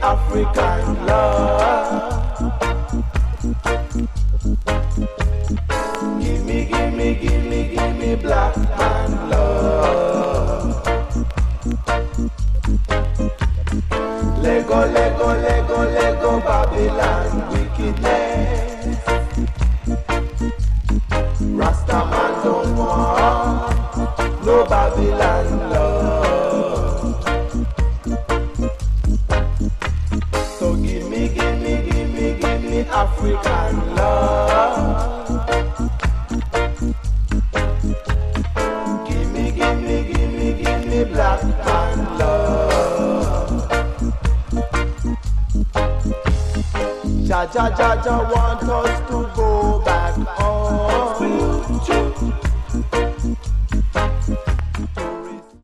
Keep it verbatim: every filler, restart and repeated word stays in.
African love. Give me, give me, give me, give me black man love. Lego, Lego, Lego, Lego, Babylon wickedness. Rasta man don't want no Babylon love. So give me, give me, give me, give me African love. Give me, give me, give me, give me black man love. Jah, Jah, Jah, Jah want us to go back home.